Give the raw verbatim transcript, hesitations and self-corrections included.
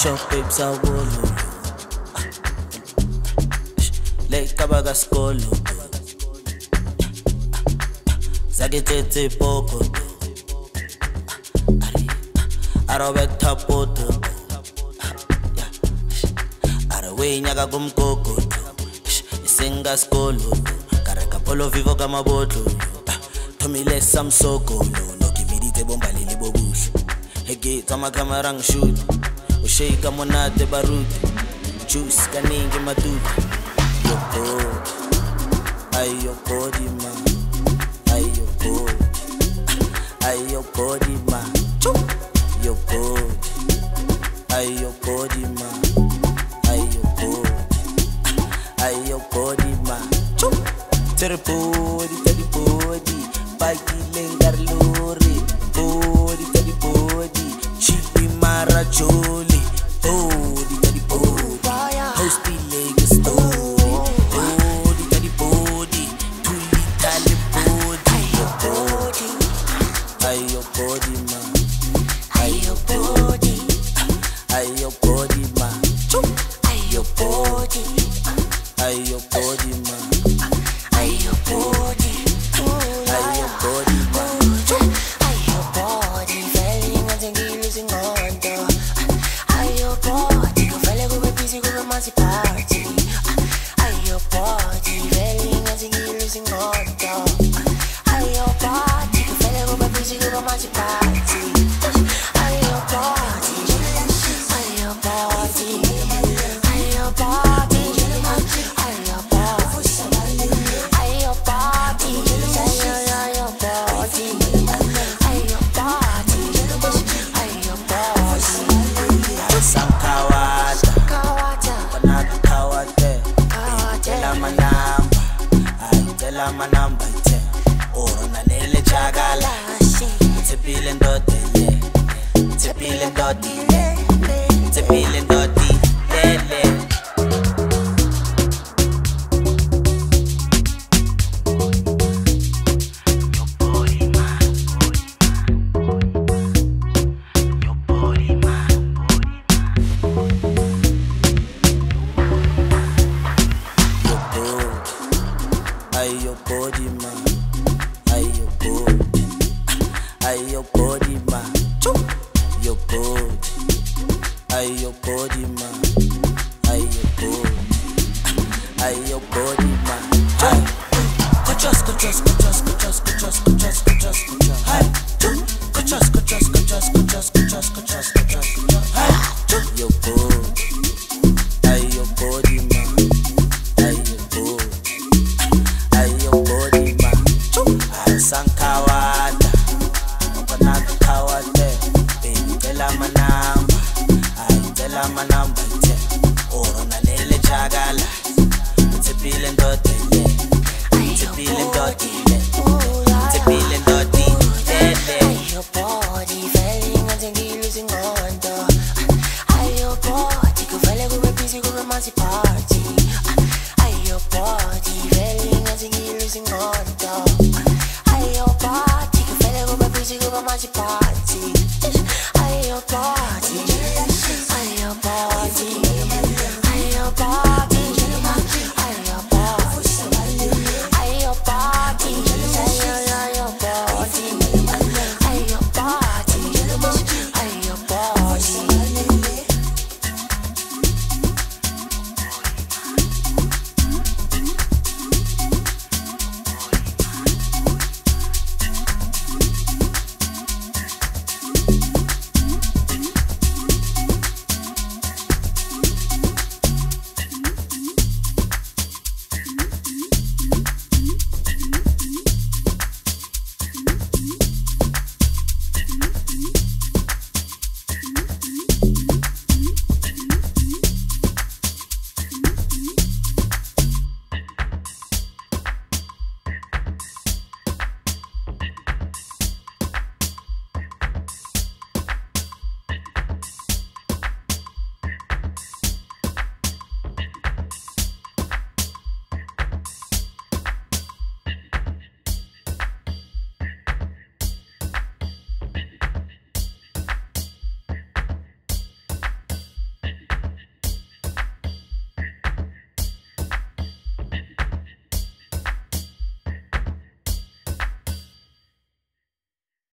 Shop babes awolo Lake kabaga skolo Zaki tete poko Arobek tapoto Arawe nyaga kumkoko Isenga skolo Karaka polo vivo kama boto Tomile samsoko No kividite bomba lili bobush Hege tama kamarang shoot Ushika monate baruti Juice kaningi matuti Yo body Ay yo body ma Ay yo body Ay yo body ma Yo body Ay yo body ma Ay yo body Ay yo body ma Tere body tere body Pagi lengar lori Body tere body Chipi mara joli Body tere body Host be Lagos story Body tere body Tuli tali body Yo body Ay yo body ma Ay yo body Ay yo body ma Ay yo body Ay yo body ma Ay yo body Ay yo body ma Ay yo body Feeling and thinking losing on though Ay yo body Go feel like we're busy go romantic party Ay yo body Feeling and thinking losing on though Ay yo body Go feel like we're busy go romantic party Ay yo body Ay yo body Ay yo body Ay yo body Ay yo body Ay yo yo yo body Ay yo body Ay yo body Sankawata Kawata Panatu kawate Kawate Tela manamba Ay tela manamba ite Oro na nele chagala Tepile ndote ye Tepile ndoti le Tepile ndoti lele Ay yo body ma, ay yo body, ay yo body ma, yo body, ay yo body ma, ay yo body, ay yo body ma, ay. Cochos, cochos, cochos, cochos, cochos, cochos, cochos, cochos, ay. Cochos, cochos, cochos, cochos, cochos, cochos, cochos, ay. Yo body, ay yo body ma, ay yo body. Ayo body ma, sankawata, panatu kawate, baby tela manamba, ay tela manamba ite, oro na nele chagala, tepile ndote le, tepile ndote le, tepile ndote le. Ayo body, feeling and thinking losing on though. Ayo body, go feel like we're busy go romantic party. Ayo body, feeling and thinking losing on though. Ayo body, go feel like we're busy go romantic party.